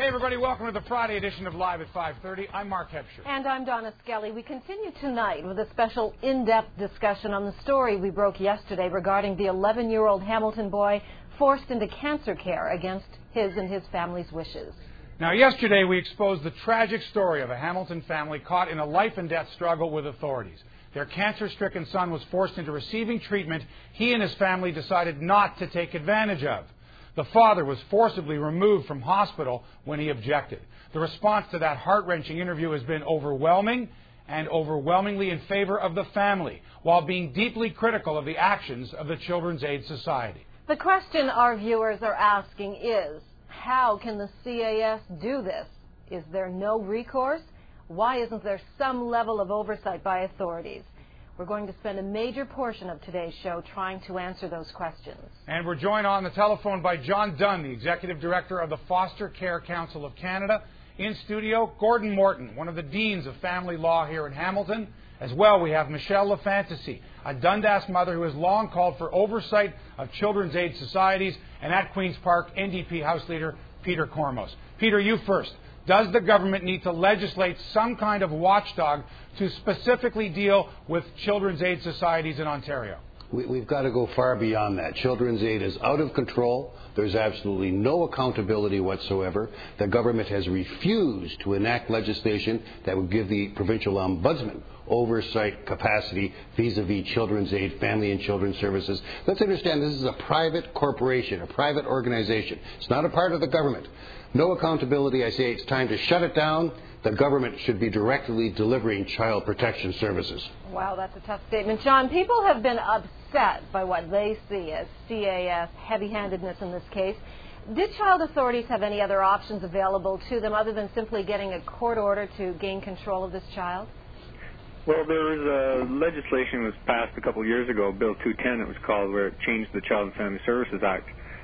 everybody. Welcome to the Friday edition of Live at 5:30. I'm Mark Hebscher. And I'm Donna Skelly. We continue tonight with a special in-depth discussion on the story we broke yesterday regarding the 11-year-old Hamilton boy forced into cancer care against his and his family's wishes. Now, yesterday we exposed the tragic story of a Hamilton family caught in a life-and-death struggle with authorities. Their cancer-stricken son was forced into receiving treatment he and his family decided not to take advantage of. The father was forcibly removed from hospital when he objected. The response to that heart-wrenching interview has been overwhelming and overwhelmingly in favor of the family, while being deeply critical of the actions of the Children's Aid Society. The question our viewers are asking is, how can the CAS do this? Is there no recourse? Why isn't there some level of oversight by authorities? We're going to spend a major portion of today's show trying to answer those questions. And we're joined on the telephone by John Dunn, the Executive Director of the Foster Care Council of Canada. In studio, Gordon Morton, one of the Deans of Family Law here in Hamilton. As well, we have Michelle LaFantasy, a Dundas mother who has long called for oversight of Children's Aid Societies, and at Queen's Park, NDP House Leader Peter Kormos. Peter, you first. Does the government need to legislate some kind of watchdog to specifically deal with Children's Aid Societies in Ontario? We've got to go far beyond that. Children's Aid is out of control. There's absolutely no accountability whatsoever. The government has refused to enact legislation that would give the provincial ombudsman oversight capacity vis-a-vis Children's Aid, Family and Children's Services. Let's understand this is a private corporation, a private organization. It's not a part of the government. No accountability. I say it's time to shut it down. The government should be directly delivering child protection services. Wow, that's a tough statement. John, people have been upset by what they see as CAS heavy-handedness in this case. Did child authorities have any other options available to them other than simply getting a court order to gain control of this child? Well, there was a legislation was passed a couple of years ago, Bill 210 it was called, where it changed the Child and Family Services Act.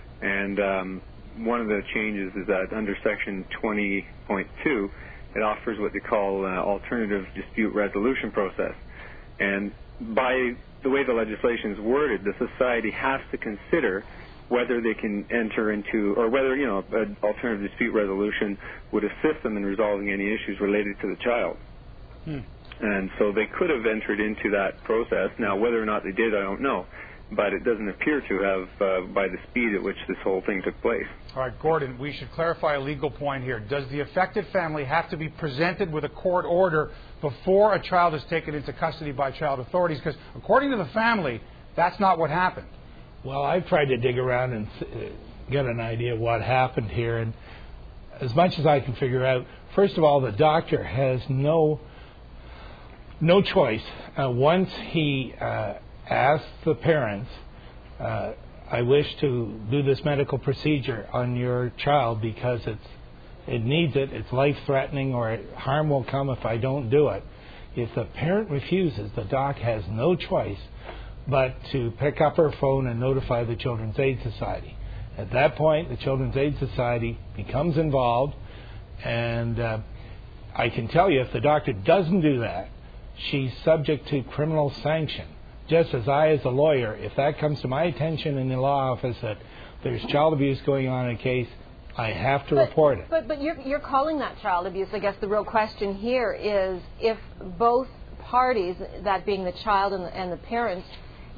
And one of the changes is that under Section 20.2, it offers what they call alternative dispute resolution process. And by the way the legislation is worded, the society has to consider whether they can enter into, or whether, an alternative dispute resolution would assist them in resolving any issues related to the child. And so they could have entered into that process. Now, whether or not they did, I don't know. But it doesn't appear to have by the speed at which this whole thing took place. All right, Gordon, we should clarify a legal point here. Does the affected family have to be presented with a court order before a child is taken into custody by child authorities? Because according to the family, that's not what happened. Well, I've tried to dig around and get an idea of what happened here. And as much as I can figure out, first of all, the doctor has no choice. Once he asked the parents, I wish to do this medical procedure on your child because it needs it, it's life-threatening, or harm will come if I don't do it. If the parent refuses, the doc has no choice but to pick up her phone and notify the Children's Aid Society. At that point, the Children's Aid Society becomes involved, and I can tell you if the doctor doesn't do that, she's subject to criminal sanction. Just as I, as a lawyer, if that comes to my attention in the law office that there's child abuse going on in a case, I have to report it. But you're calling that child abuse. I guess the real question here is if both parties, that being the child and the parents,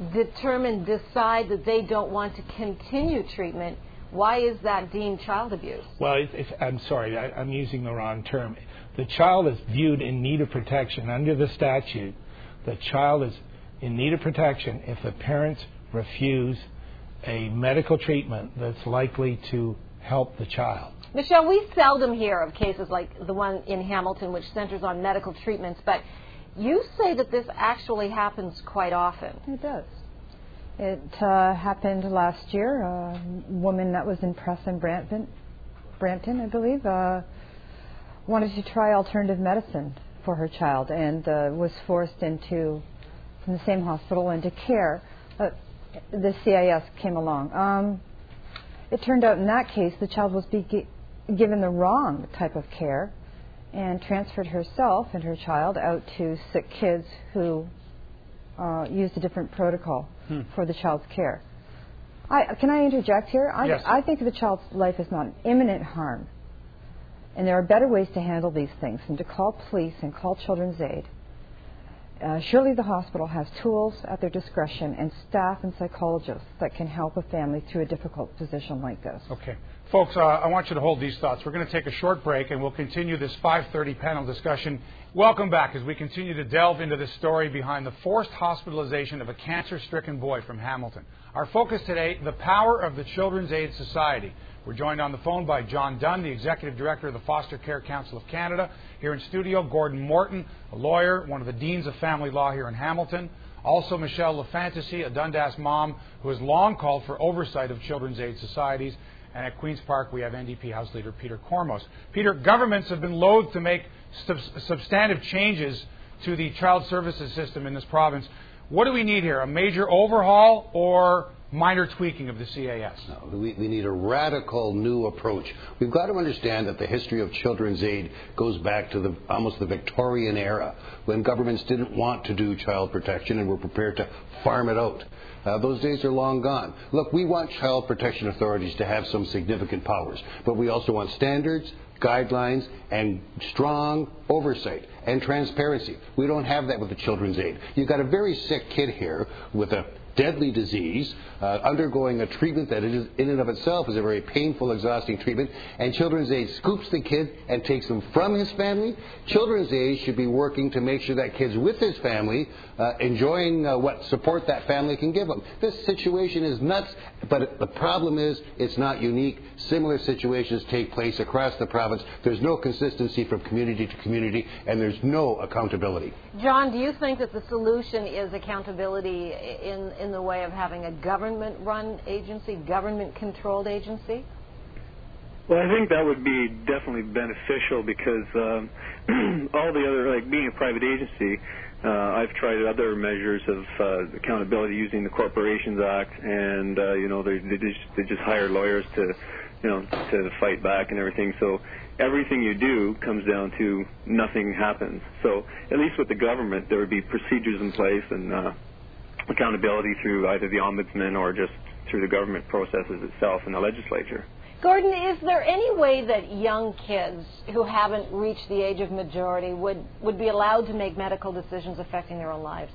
decide that they don't want to continue treatment, why is that deemed child abuse? Well, I'm sorry, I'm using the wrong term. The child is viewed in need of protection. Under the statute, the child is in need of protection if the parents refuse a medical treatment that's likely to help the child. Michelle, we seldom hear of cases like the one in Hamilton, which centers on medical treatments, but you say that this actually happens quite often. It does. It happened last year. A woman that was in press in Brampton, I believe, wanted to try alternative medicine for her child and was forced from the same hospital into care. The CIS came along. It turned out in that case the child was given the wrong type of care and transferred herself and her child out to sick kids who used a different protocol for the child's care. Can I interject here? Yes. I think the child's life is not an imminent harm. And there are better ways to handle these things than to call police and call Children's Aid. Surely the hospital has tools at their discretion and staff and psychologists that can help a family through a difficult position like this. Okay. Folks, I want you to hold these thoughts. We're going to take a short break, and we'll continue this 5:30 panel discussion. Welcome back as we continue to delve into the story behind the forced hospitalization of a cancer-stricken boy from Hamilton. Our focus today, the power of the Children's Aid Society. We're joined on the phone by John Dunn, the Executive Director of the Foster Care Council of Canada. Here in studio, Gordon Morton, a lawyer, one of the Deans of Family Law here in Hamilton. Also, Michelle LaFantasy, a Dundas mom who has long called for oversight of Children's Aid Societies. And at Queen's Park, we have NDP House Leader Peter Kormos. Peter, governments have been loath to make substantive changes to the child services system in this province. What do we need here, a major overhaul or minor tweaking of the CAS? No, we need a radical new approach. We've got to understand that the history of Children's Aid goes back to almost the Victorian era, when governments didn't want to do child protection and were prepared to farm it out. Those days are long gone. Look, we want child protection authorities to have some significant powers, but we also want standards, guidelines, and strong oversight and transparency. We don't have that with the Children's Aid. You've got a very sick kid here with a deadly disease, undergoing a treatment that in and of itself is a very painful, exhausting treatment, and Children's Aid scoops the kid and takes him from his family. Children's Aid should be working to make sure that kid's with his family, enjoying what support that family can give him. This situation is nuts, but the problem is it's not unique. Similar situations take place across the province. There's no consistency from community to community, and there's no accountability. John, do you think that the solution is accountability in the way of having a government-run agency, government-controlled agency? Well, I think that would be definitely beneficial because all the other, like being a private agency, I've tried other measures of accountability using the Corporations Act, and they just hire lawyers to fight back and everything. So everything you do comes down to nothing happens. So at least with the government, there would be procedures in place and accountability through either the ombudsman or just through the government processes itself in the legislature. Gordon, is there any way that young kids who haven't reached the age of majority would be allowed to make medical decisions affecting their own lives?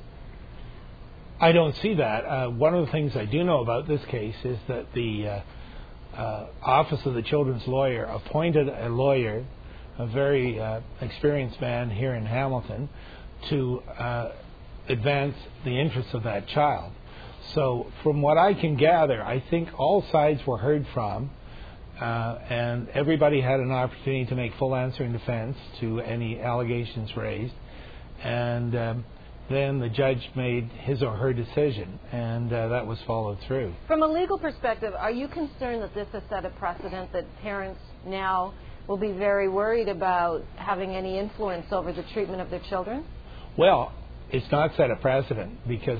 I don't see that. One of the things I do know about this case is that the Office of the Children's Lawyer appointed a lawyer, a very experienced man here in Hamilton, to advance the interests of that child. So from what I can gather, I think all sides were heard from, and everybody had an opportunity to make full answering defense to any allegations raised, and then the judge made his or her decision, and that was followed through. From a legal perspective, are you concerned that this has set a precedent that parents now will be very worried about having any influence over the treatment of their children? Well, it's not set a precedent because,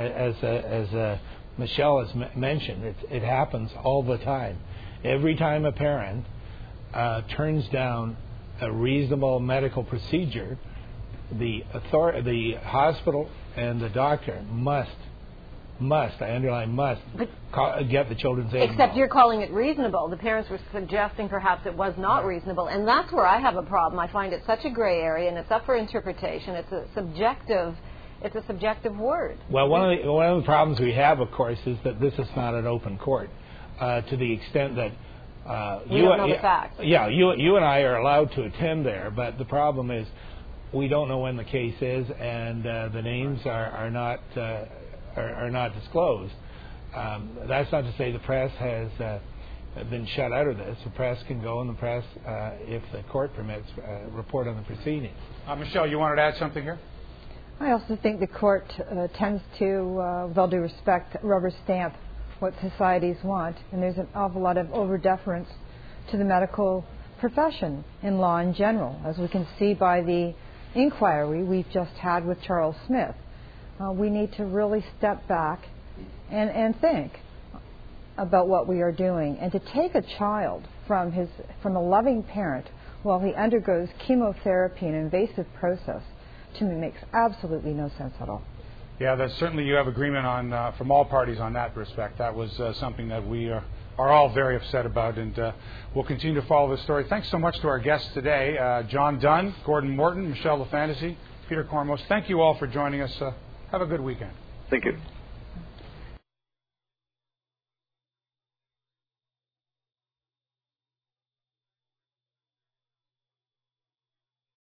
as Michelle has mentioned, it happens all the time. Every time a parent turns down a reasonable medical procedure, the hospital and the doctor must, I underline must, get the Children's Aid Except you're calling it reasonable. The parents were suggesting perhaps it was not reasonable, and that's where I have a problem. I find it such a gray area, and it's up for interpretation. It's a subjective word. Well, one of the problems we have, of course, is that this is not an open court, to the extent that we don't know the facts. Yeah, you and I are allowed to attend there, but the problem is we don't know when the case is, and the names are not disclosed. That's not to say the press has been shut out of this. The press can go, and the press, if the court permits, report on the proceedings. Michelle, you wanted to add something here? I also think the court tends to, with all due respect, rubber stamp what societies want, and there's an awful lot of over-deference to the medical profession in law in general, as we can see by the inquiry we've just had with Charles Smith. We need to really step back and think about what we are doing, and to take a child from a loving parent while he undergoes chemotherapy, an invasive process, to me makes absolutely no sense at all. Yeah, that's certainly you have agreement on from all parties on that respect. That was something that we are all very upset about, and we'll continue to follow this story. Thanks so much to our guests today, John Dunn, Gordon Morton, Michelle LaFantasy, Peter Kormos. Thank you all for joining us. Have a good weekend. Thank you.